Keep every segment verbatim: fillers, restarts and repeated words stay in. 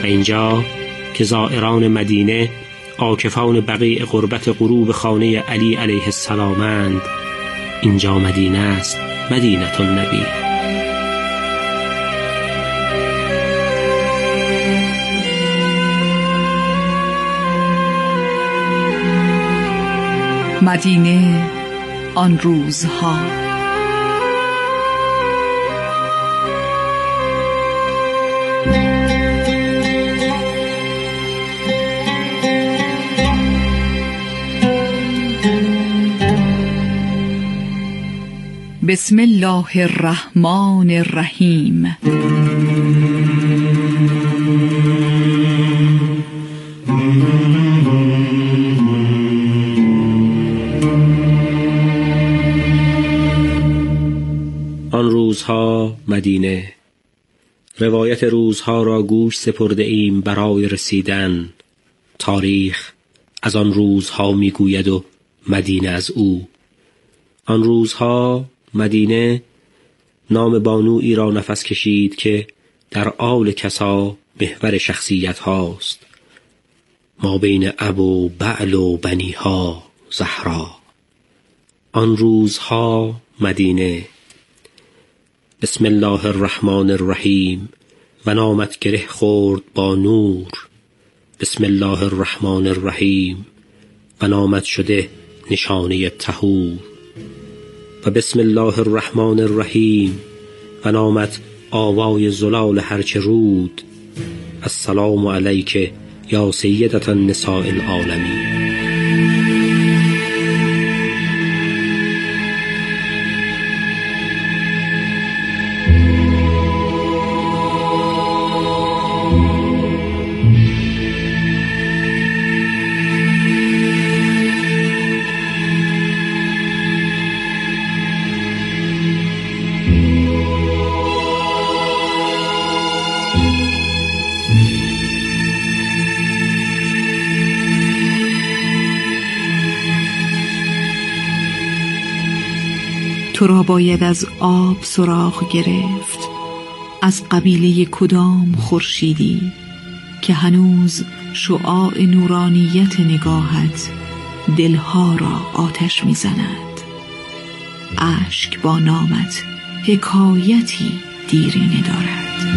و اینجا که زائران مدینه عاکفان بقیع قربت غروب خانه علی علیه السلامند، اینجا مدینه است، مدینه النبی. مدینه آن روزها. بسم الله الرحمن الرحیم. آن روزها مدینه. روایت روزها را گوش سپرده ایم برای رسیدن. تاریخ از آن روزها میگوید و مدینه از او. آن روزها مدینه نام بانویی را نفس کشید که در آل کسا محور شخصیت هاست، ما بین اب و بعل و بنیها زهرا. آن روزها مدینه. بسم الله الرحمن الرحیم. و نامت گره خورد با نور. بسم الله الرحمن الرحیم. و نامت شده نشانه طهور. و بسم الله الرحمن الرحیم. و نامت آوای زلال هرچه رود. السلام علیک یا سیدة النساء العالمین. تو را باید از آب سراغ گرفت، از قبیله کدام خورشیدی که هنوز شعاع نورانیت نگاهت دلها را آتش می‌زند. اشک با نامت حکایتی دیرینه دارد.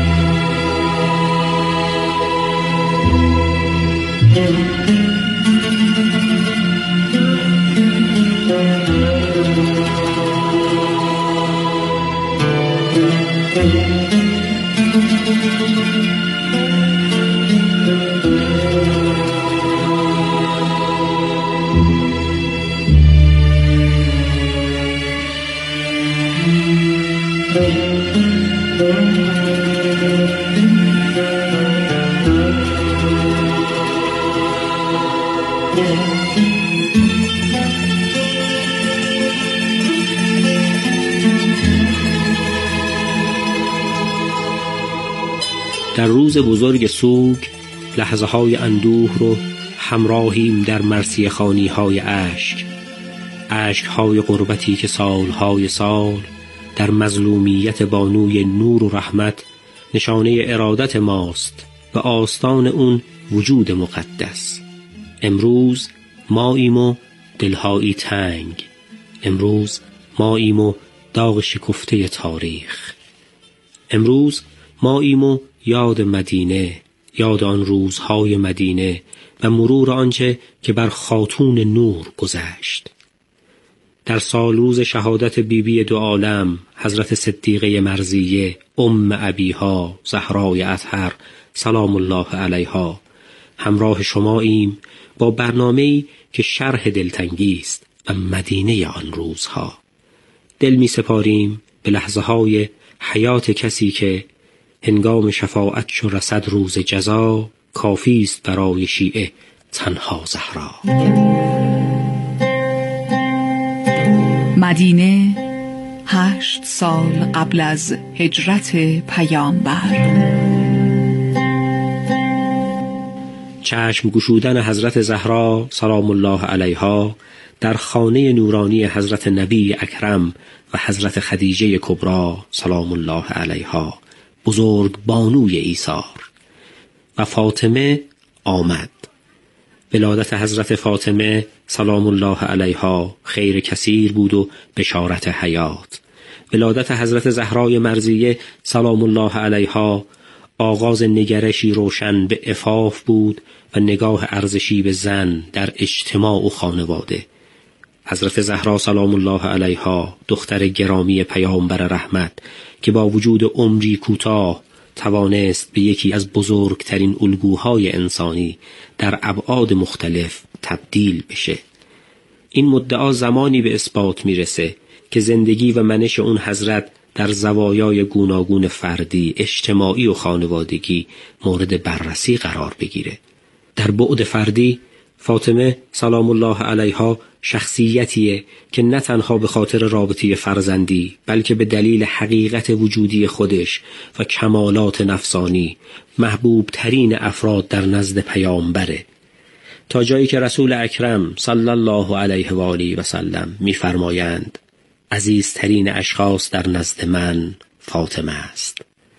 در روز بزرگ سوگ لحظه های اندوه رو همراهیم در مرثیه خوانی های اشک. اشک های غربتی که سالهای سال در مظلومیت بانوی نور و رحمت نشانه ارادت ماست و آستان اون وجود مقدس. امروز ماییم و دلهایی تنگ. امروز ماییم و داغ شکفته تاریخ. امروز ماییم و یاد مدینه، یاد آن روزهای مدینه و مرور آنچه که بر خاتون نور گذشت. در سال روز شهادت بیبی دو عالم حضرت صدیقه مرضیه ام ابیها زهرای اطهر سلام الله علیها همراه شماییم با برنامه‌ای که شرح دلتنگی است و مدینه آن روزها. دل می سپاریم به لحظه های حیات کسی که هنگام شفاعت چو رسد روز جزا، کافی است برای شیعه تنها زهرا. مدینه هشت سال قبل از هجرت پیامبر. چشم گشودن حضرت زهرا سلام الله علیها در خانه نورانی حضرت نبی اکرم و حضرت خدیجه کبری سلام الله علیها، بزرگ بانوی ایثار. و فاطمه آمد. ولادت حضرت فاطمه سلام الله علیها خیر کثیر بود و بشارت حیات. ولادت حضرت زهرای مرضیه سلام الله علیها آغاز نگرشی روشن به عفاف بود و نگاه ارزشی به زن در اجتماع و خانواده. حضرت زهرا سلام الله علیها دختر گرامی پیامبر رحمت که با وجود عمری کوتاه توانست به یکی از بزرگترین الگوهای انسانی در ابعاد مختلف تبدیل بشه. این مدعا زمانی به اثبات میرسه که زندگی و منش اون حضرت در زوایای گوناگون فردی، اجتماعی و خانوادگی مورد بررسی قرار بگیره. در بعد فردی فاطمه سلام الله علیها شخصیتیه که نه تنها به خاطر رابطه فرزندی بلکه به دلیل حقیقت وجودی خودش و کمالات نفسانی محبوب ترین افراد در نزد پیامبره، تا جایی که رسول اکرم صلی الله علیه و آله و سلم می‌فرمایند عزیزترین اشخاص در نزد من فاطمه است.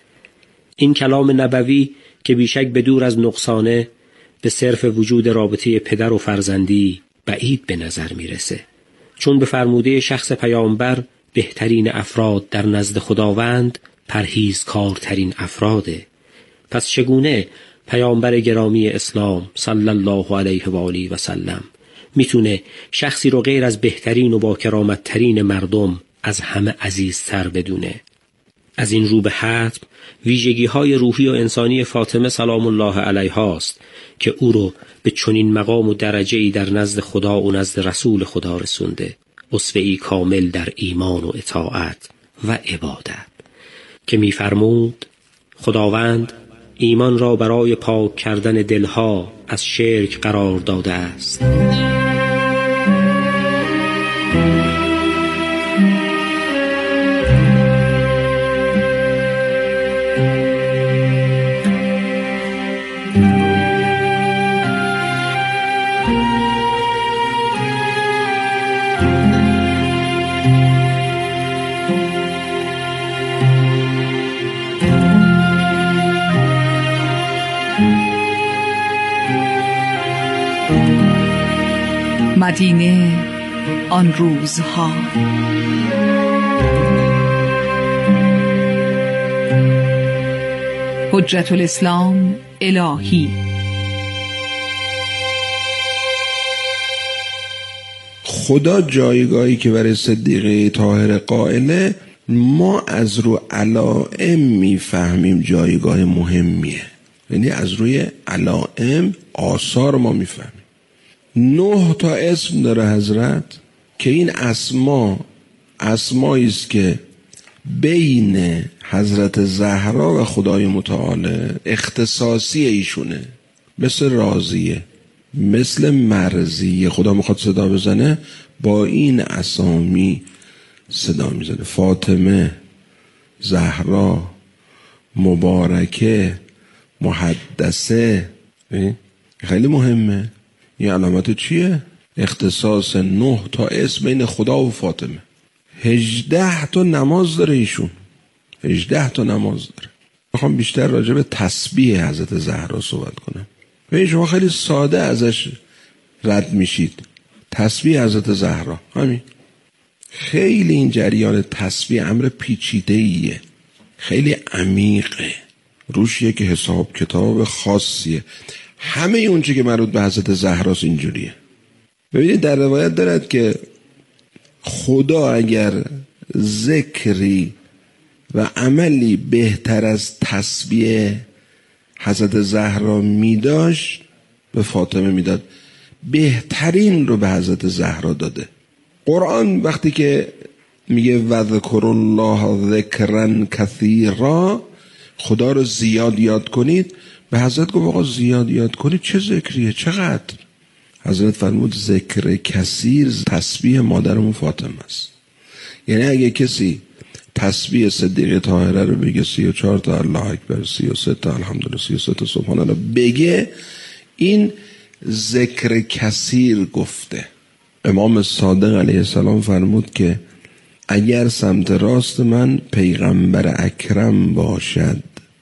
این کلام نبوی که بیشک به دور از نقصانه به صرف وجود رابطه پدر و فرزندی بعید به نظر میرسه، چون به فرموده شخص پیامبر بهترین افراد در نزد خداوند پرهیزکارترین افراده. پس چگونه پیامبر گرامی اسلام صلی الله علیه و آله و سلم میتونه شخصی رو غیر از بهترین و با کرامت ترین مردم از همه عزیزتر بدونه؟ از این رو به حتم ویژگی های روحی و انسانی فاطمه سلام الله علیها است که او رو به چنین مقام و درجه‌ای در نزد خدا و نزد رسول خدا رسونده، اسوه‌ای کامل در ایمان و اطاعت و عبادت، که می‌فرمود خداوند ایمان را برای پاک کردن دلها از شرک قرار داده است. مدینه آن روزها. حجت الاسلام الهی. خدا جایگاهی که برای صدیقه طاهر قائله ما از رو علائم میفهمیم جایگاه مهمیه، یعنی از روی علائم آثار ما میفهمیم. نه تا اسم داره حضرت که این اسما اسمایی است که بین حضرت زهرا و خدای متعال اختصاصی ایشونه، مثل راضیه، مثل مرضیه. خدا میخواد صدا بزنه با این اسامی صدا میزنه: فاطمه، زهرا، مبارکه، محدثه. خیلی مهمه. این علامت چیه؟ اختصاص نه تا اسم بین خدا و فاطمه. هجده تا نماز داره ایشون، هجده تا نماز داره. میخوام بیشتر راجع به تسبیح حضرت زهرا صحبت کنم. ببین شما خیلی ساده ازش رد میشید. تسبیح حضرت زهرا همین. خیلی این جریان تسبیح امر پیچیده‌ایه، خیلی عمیقه، روش یک حساب کتاب خاصیه. همه اون چی که مربوط به حضرت زهراست اینجوریه. ببینید در روایت دارد که خدا اگر ذکری و عملی بهتر از تسبیح حضرت زهرا میداشت به فاطمه میداد، بهترین رو به حضرت زهرا داده. قرآن وقتی که میگه وذکر الله ذکرا کثیرا، خدا رو زیاد یاد کنید، به حضرت گفت آقا زیاد یاد کنید چه ذکریه؟ چقدر؟ حضرت فرمود ذکر کثیر تسبیح مادرمون فاطمه است. یعنی اگه کسی تسبیح صدیقه طاهره رو بگه سی و چهار تا الله اکبر، سی و سه تا الحمدلله، سی و سه تا سبحان الله بگه، این ذکر کثیر گفته. امام صادق علیه السلام فرمود که اگر سمت راست من پیغمبر اکرم باشد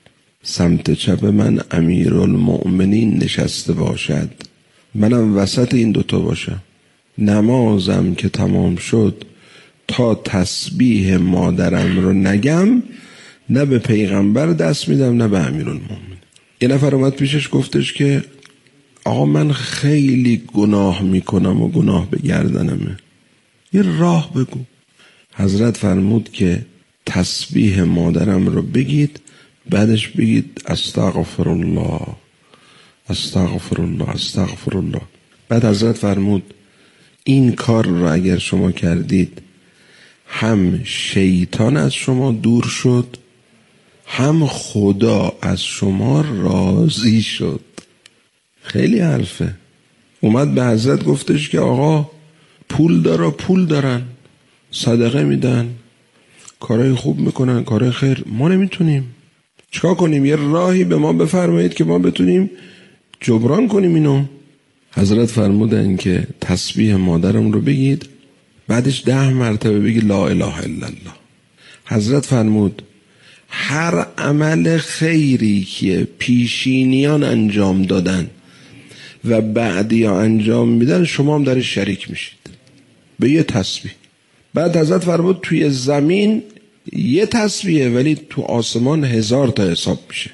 سمت چپ من امیرالمؤمنین نشسته باشد، منم وسط این دوتا باشم. نمازم که تمام شد تا تسبیح مادرم رو نگم، نه به پیغمبر دست میدم نه به امیرالمؤمنین. یه نفر اومد پیشش گفتش که آقا من خیلی گناه میکنم و گناه به گردنمه، یه راه بگو. حضرت فرمود که تسبیح مادرم رو بگید، بعدش بگید استغفر الله استغفر الله استغفر الله. بعد حضرت فرمود این کار رو اگر شما کردید هم شیطان از شما دور شد، هم خدا از شما راضی شد. خیلی حرفه. اومد به حضرت گفتش که آقا پول داره، پول دارن، صدقه میدن، کارهای خوب میکنن، کارهای خیر، ما نمیتونیم، چیکار کنیم؟ یه راهی به ما بفرمایید که ما بتونیم جبران کنیم اینو. حضرت فرمودن که تسبیح مادرم رو بگید، بعدش ده مرتبه بگی لا اله الا الله. حضرت فرمود هر عمل خیری که پیشینیان انجام دادن و بعدی ها انجام میدن شما هم درش شریک میشید به یه تسبیح. بعد حضرت فرمود توی زمین یه تسبیحه ولی تو آسمان هزار تا حساب میشه.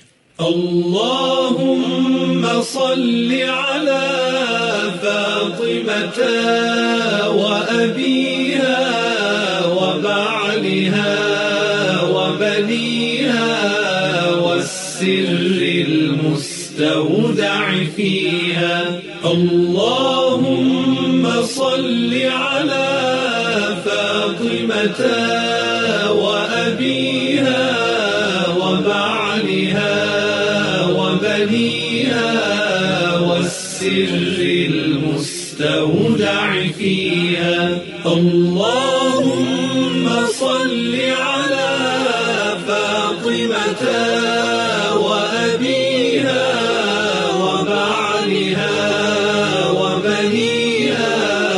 اللهم صل على فاطمة وأبيها وبعلها وبنيها والسر المستودع فيها. اللهم صل على فاطمة وأبيها وبعلها وبنيها والسر المستودع فيها. اللهم صل على فاطمة وأبيها وبعلها وبنيها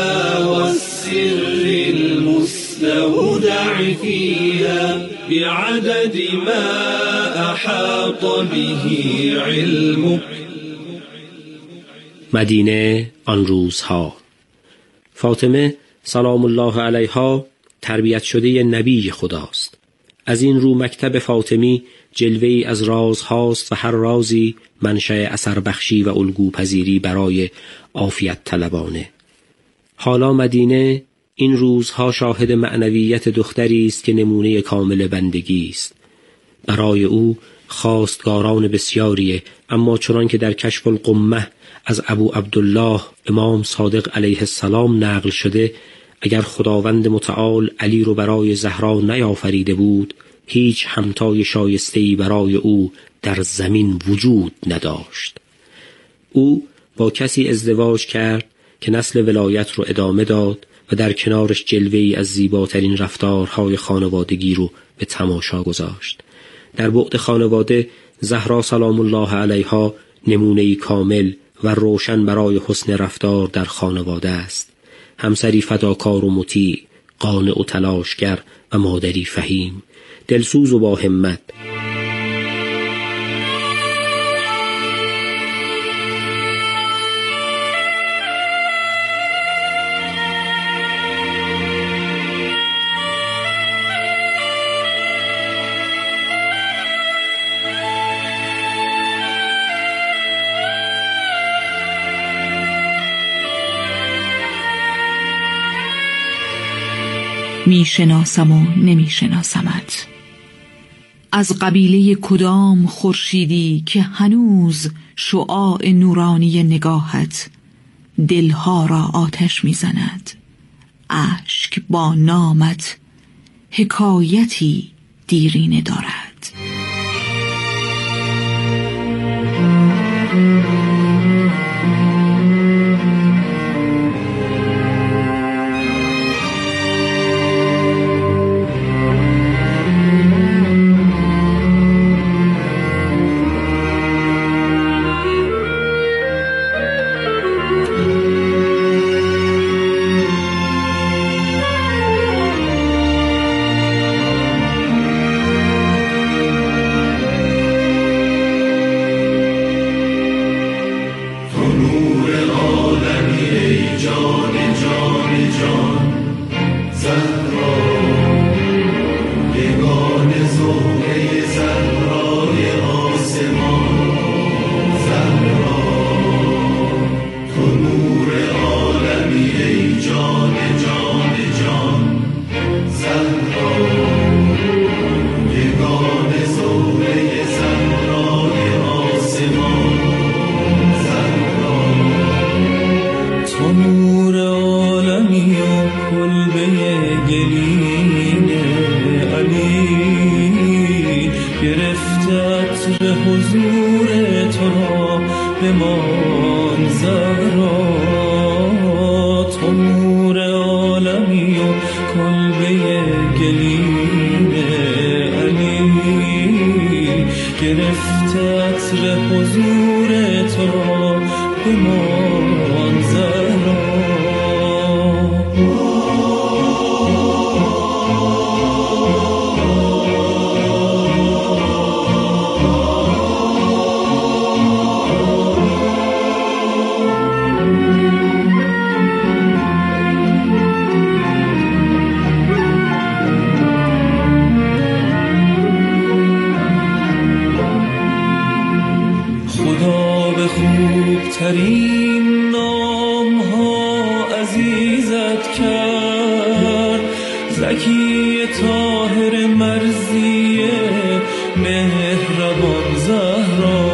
والسر المستودع فيها بعدد ما احاط به علمك. مدینه آن روزها. فاطمه سلام الله علیها تربیت شده نبی خداست. از این رو مکتب فاطمی جلوه‌ای از رازهاست و هر رازی منشأ اثر بخشی و الگو پذیری برای عافیت طلبانه. حالا مدینه این روزها شاهد معنویت دختری است که نمونه کامل بندگی است. برای او خواستگاران بسیاریه، اما چنان که در کشف القمه از ابو عبدالله امام صادق علیه السلام نقل شده، اگر خداوند متعال علی رو برای زهرا نیافریده بود، هیچ همتای شایسته‌ای برای او در زمین وجود نداشت. او با کسی ازدواج کرد که نسل ولایت رو ادامه داد و در کنارش جلوه‌ای از زیباترین رفتارهای خانوادگی رو به تماشا گذاشت. در بعد خانواده زهرا سلام الله علیها نمونه‌ای کامل و روشن برای حسن رفتار در خانواده است. همسری فداکار و مطیع، قانع و تلاشگر و مادری فهیم، دلسوز و با همت. می شناسم و نمی شناسمت. از قبیله کدام خورشیدی که هنوز شعاع نورانی نگاهت دلها را آتش می زند؟ اشک با نامت حکایتی دیرینه دارد. زهره زهرای آسمان، زهرا تو نور عالمی ای جان جان جان، زهرا یگان زهره زهرای آسمان، زهرا تو نور عالمی و کلبه گلین علی، گرفته عطر حضور تو را بمان زهرا، تو نور عالمی و کلبه گلین علی، گرفته عطر حضور تو را بمان زهرا. خدا به خوبترین نام ها عزیزت کرد، زکی طاهر مرضی مهربان زهرا،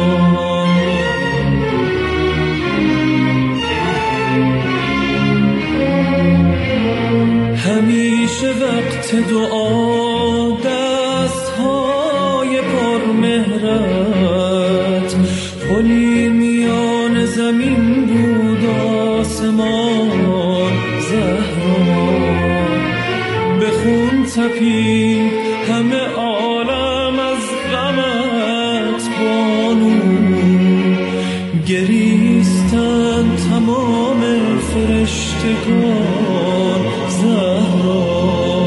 همیشه وقت دعا دستهای پرمهرت، پلی میان زمین بود آسمان زهرا، به خون تپید همه عالم از غمت بانو، گریستند تمام فرشتگان زهرا.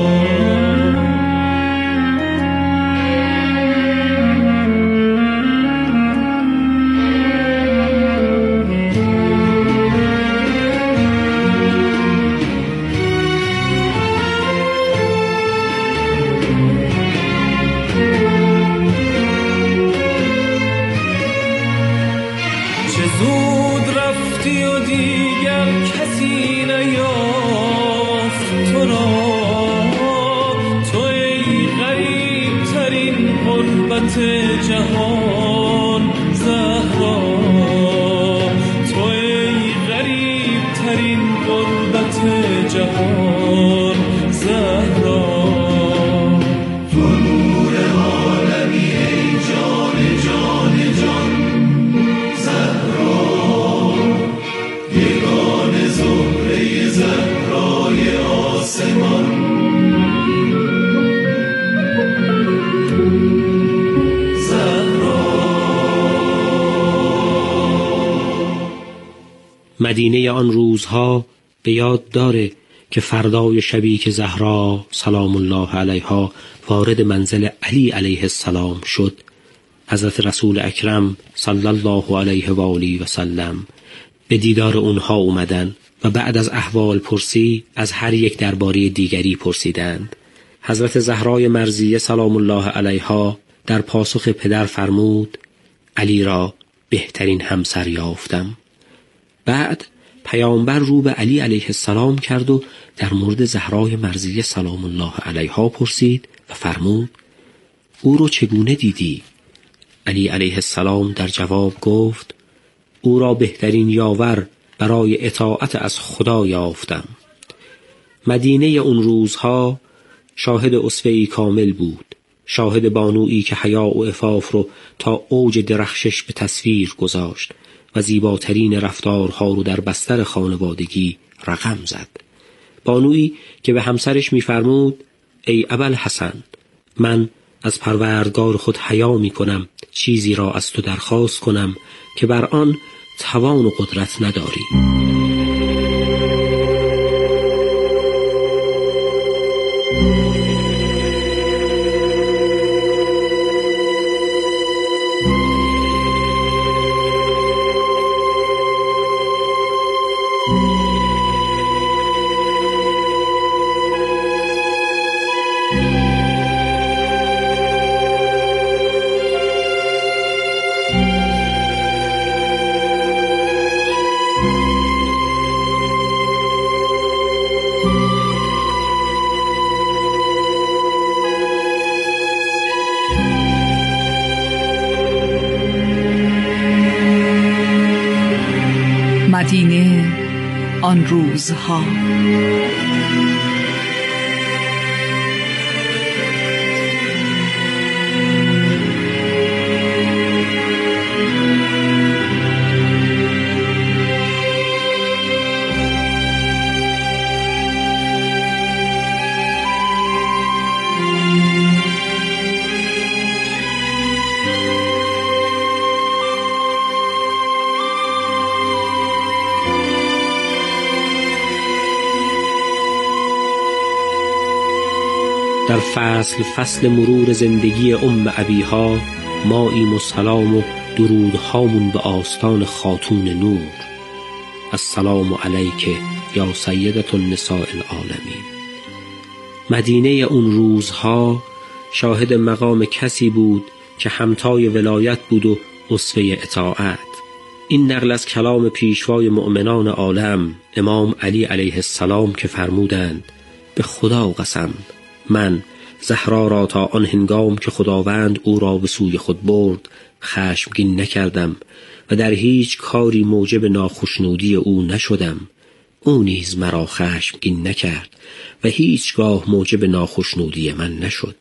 چه زود رفتی و دیگر کسی نیافت تو را، تو ای غریب ترین غربت جهان زهرا، تو ای غریب ترین غربت جهان زهرا، تو نور عالمی ای جان جان جان، یگان زهره زهرای آسمان، زهرا. مدینه آن روزها به یاد داره که فردای شبی که زهرا سلام الله علیها وارد منزل علی علیه السلام شد، حضرت رسول اکرم صلی الله علیه و آله و سلم به دیدار اونها اومدن و بعد از احوال پرسی از هر یک درباره دیگری پرسیدند. حضرت زهرای مرضیه سلام الله علیها در پاسخ پدر فرمود علی را بهترین همسر یافتم. بعد پیامبر رو به علی علیه السلام کرد و در مورد زهرای مرضیه سلام الله علیها پرسید و فرمود او رو چگونه دیدی؟ علی علیه السلام در جواب گفت او را بهترین یاور برای اطاعت از خدا یافتم. مدینه اون روزها شاهد اسوه‌ای کامل بود، شاهد بانویی که حیا و عفاف رو تا اوج درخشش به تصویر گذاشت و زیباترین رفتارها رو در بستر خانوادگی رقم زد. بانویی که به همسرش می‌فرمود ای ابوالحسن، من از پروردگار خود حیا می‌کنم چیزی را از تو درخواست کنم که بر آن توان و قدرت نداری. مدینه آن روزها. در فصل فصل مرور زندگی ام ابیها ماییم و سلام و درودهامون به آستان خاتون نور. السلام علیک یا سیدة النساء العالمین. مدینه اون روزها شاهد مقام کسی بود که همتای ولایت بود و اسوه اطاعت. این نقل از کلام پیشوای مؤمنان عالم امام علی علیه السلام که فرمودند: به خدا قسم من زهرا را تا آن هنگام که خداوند او را به سوی خود برد خشمگین نکردم و در هیچ کاری موجب ناخشنودی او نشدم. او نیز مرا خشمگین نکرد و هیچگاه موجب ناخشنودی من نشد.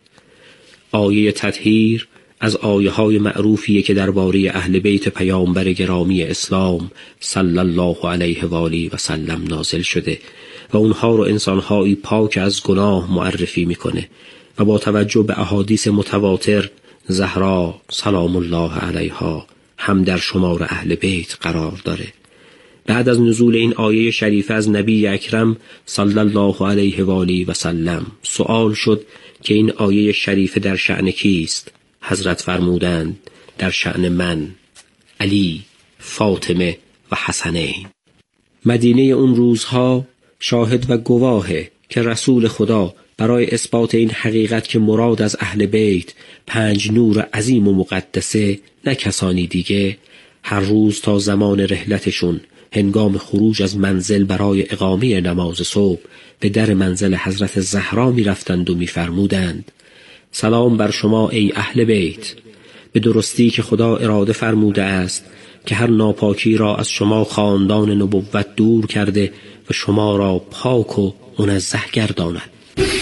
آیه تطهیر از آیه های معروفیه که درباره اهل بیت پیامبر گرامی اسلام صلی الله علیه و آله و سلم نازل شده و اونها رو انسانهایی پاک از گناه معرفی میکنه و با توجه به احادیث متواتر زهرا سلام الله علیها هم در شمار اهل بیت قرار داره. بعد از نزول این آیه شریفه از نبی اکرم صلی الله علیه و آله و سلم سوال شد که این آیه شریفه در شأن کیست؟ حضرت فرمودند: در شأن من، علی، فاطمه و حسنین. مدینه اون روزها شاهد و گواهه که رسول خدا برای اثبات این حقیقت که مراد از اهل بیت پنج نور عظیم و مقدسه نه کسانی دیگه، هر روز تا زمان رحلتشون هنگام خروج از منزل برای اقامه نماز صبح به در منزل حضرت زهرا می رفتند و می فرمودند: سلام بر شما ای اهل بیت، به درستی که خدا اراده فرموده است که هر ناپاکی را از شما خاندان نبوت دور کرده و شما را پاک و منزه گرداند.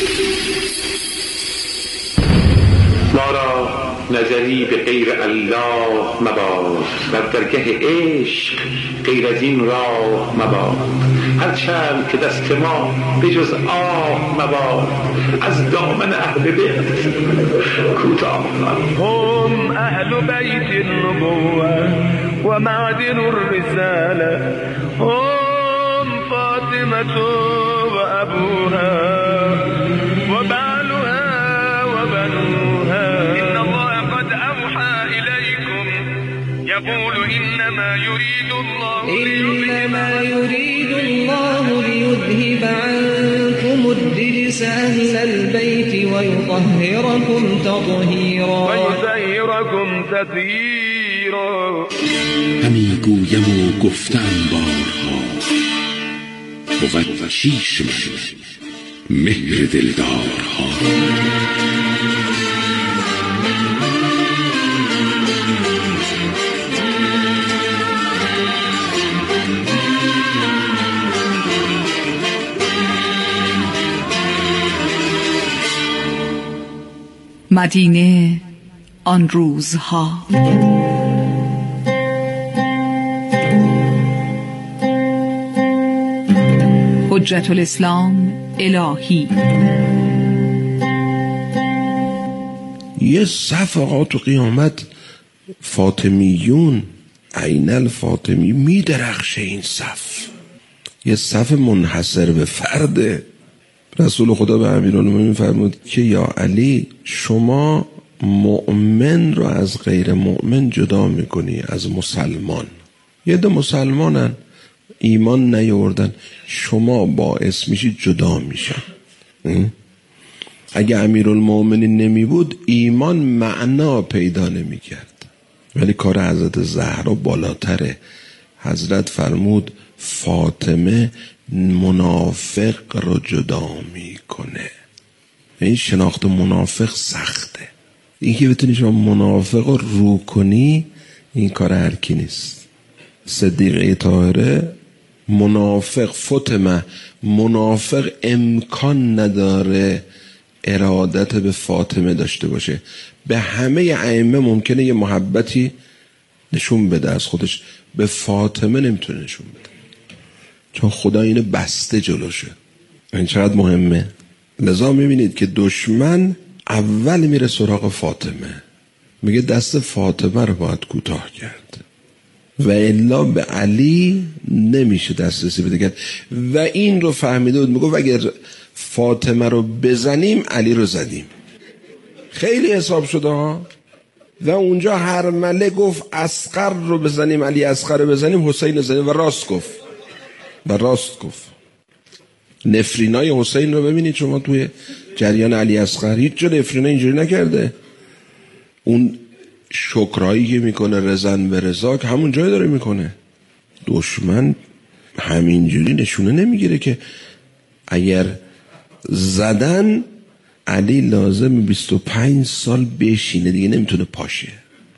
ما را نظری به غیر الله مباد و درگه عشق غیر از این راه مباد. هرچند که دست ما به جز آه مباد از دامن اهل بیت کوتاه مباد. هم اهل بیت النبوة و معدن الرسالة، هم فاطمة و ابوها و بعلها و بنوها. ان الله قد اوحى الیکم یقول انما یرید الله انما یرید الله لیذهب عنکم الرجس اهل البیت و یطهرکم تطهیرا. و یطهرکم تطهیرا. همی گویم و گفتم بارها، بود شیش من مهر دلدارها. مدینه آن روزها. حجت الاسلام الهی. یه صف آقا تو قیامت فاطمیون عین الفاطمی می درخشه. این صف یه صف منحصر به فرده. رسول خدا به امیرالمومنین فرمود که یا علی، شما مؤمن رو از غیر مؤمن جدا میکنی از مسلمان. یه ده مسلمانن ایمان نیاوردن، شما باعث میشی جدا میشن. اگه امیرالمومنین نمی بود ایمان معنا پیدا نمی کرد. ولی کار حضرت زهرا بالاتره. حضرت فرمود فاطمه منافق رو جدا میکنه. این شناخت منافق سخته. این که بتونی شما منافق رو رو کنی این کار هر کی نیست. صدیقه طاهره منافق فتمه، منافق امکان نداره ارادت به فاطمه داشته باشه. به همه ائمه ممکنه یه محبتی نشون بده از خودش، به فاطمه نمیتونه نشون بده، چون خدا اینو بسته جلوشه. این چقدر مهمه. لذا میبینید که دشمن اول میره سراغ فاطمه، میگه دست فاطمه رو باید کوتاه کرد و الا به علی نمیشه دسترسی بده کرد. و این رو فهمیده بود، میگه اگر فاطمه رو بزنیم علی رو زدیم. خیلی حساب شده ها. و اونجا هرمله گفت اصغر رو بزنیم، علی اصغر رو بزنیم، حسین رو بزنیم، و راست گفت و راست گفت. نفرینای حسین رو ببینید شما توی جریان علی اصغر، هیچ جا نفرینای اینجوری نکرده. اون شکرایی که میکنه رزن به رزاک همون جای داره میکنه. دشمن همینجوری نشونه نمیگیره که اگر زدن علی لازم بیست و پنج سال بشینه دیگه، نمیتونه پاشه.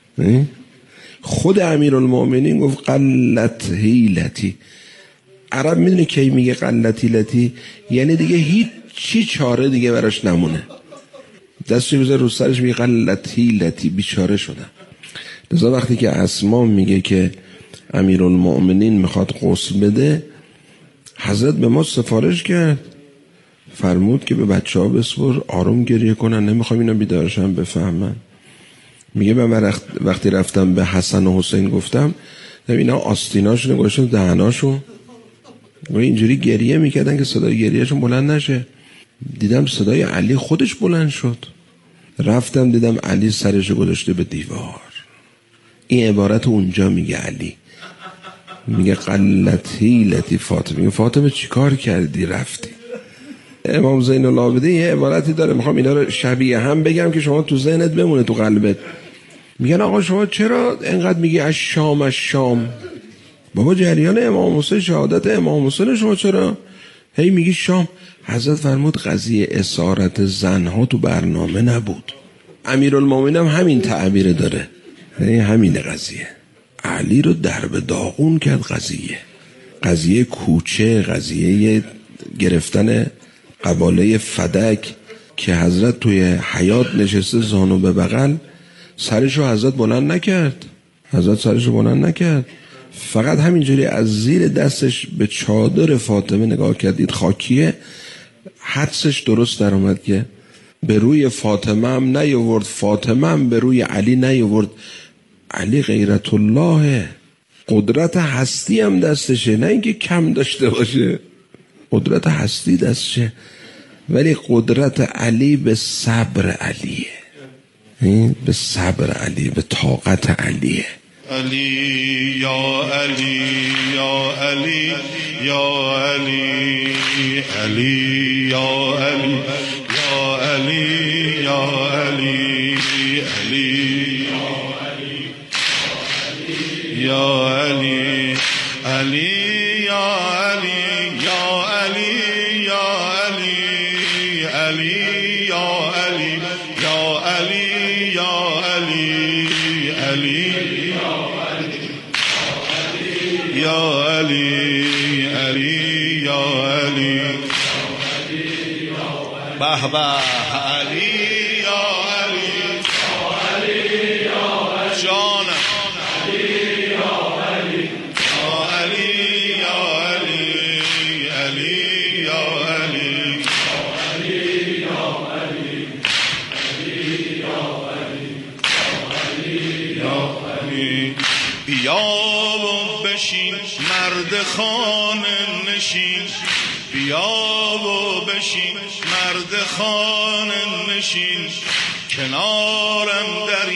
خود امیرالمومنین گفت قلت حیلتی. عرب میدونه کی میگه قلت حیلتی؟ یعنی دیگه هیچ چی چاره دیگه براش نمونه. دستش بذاره رو سرش، میگه قلت حیلتی، بیچاره شدم. لذا وقتی که اسما میگه که امیرالمومنین میخواد غسل بده، حضرت به ما سفارش کرد، فرمود که به بچه ها بسپر آروم گریه کنن، نمیخوام اینا بیدارشن بفهمن. میگه من وقتی رفتم به حسن و حسین گفتم اینا آستیناشون گوشتن دهناشون و اینجوری گریه میکردن که صدای گریهشون بلند نشه. دیدم صدای علی خودش بلند شد، رفتم دیدم علی سرش گذاشته به دیوار. این عبارت اونجا میگه علی میگه قلت حیلتی فاطمه. میگه فاطمه چی کار کردی رفتی؟ امام زین العابدین یه عبارتی داره، میخوام اینا رو شبیه هم بگم که شما تو ذهنت بمونه، تو قلبت. میگن آقا شما چرا اینقدر میگی از شام از شام؟ بابا جریان امام حسین، شهادت امام حسین، شما چرا هی میگی شام؟ حضرت فرمود قضیه اسارت زنها تو برنامه نبود. امیرالمومنین هم همین تعبیر داره، یعنی همین قضیه. علی رو درب داغون کرد قضیه، قضیه کوچه، قضیه گرفتن قباله فدک که حضرت توی حیاط نشسته زانو به بغل، سرشو حضرت بلند نکرد، حضرت سرشو بلند نکرد، فقط همینجوری از زیر دستش به چادر فاطمه نگاه کردید خاکیه. حدسش درست در اومد که به روی فاطمه هم نیاورد، فاطمه هم به روی علی نیاورد. علی غیرت الله، قدرت هستی هم دستشه، نه اینکه کم داشته باشه، قدرت هستی دستشه، ولی قدرت علی به صبر علیه، به صبر علی، به طاقت علیه. علی یا علی یا علی یا علی علی یا علی یا علی یا علی علی یا علی علی یا علی یا علی یا علی علی یا علی یا علی یا علی علی یا علی علی یا علی به به علی یا علی جانم علی یا علی یا علی علی یا علی بیا و بشین مرد خانه نشین، بیا و بشین مرد خانه نشین، کنارم در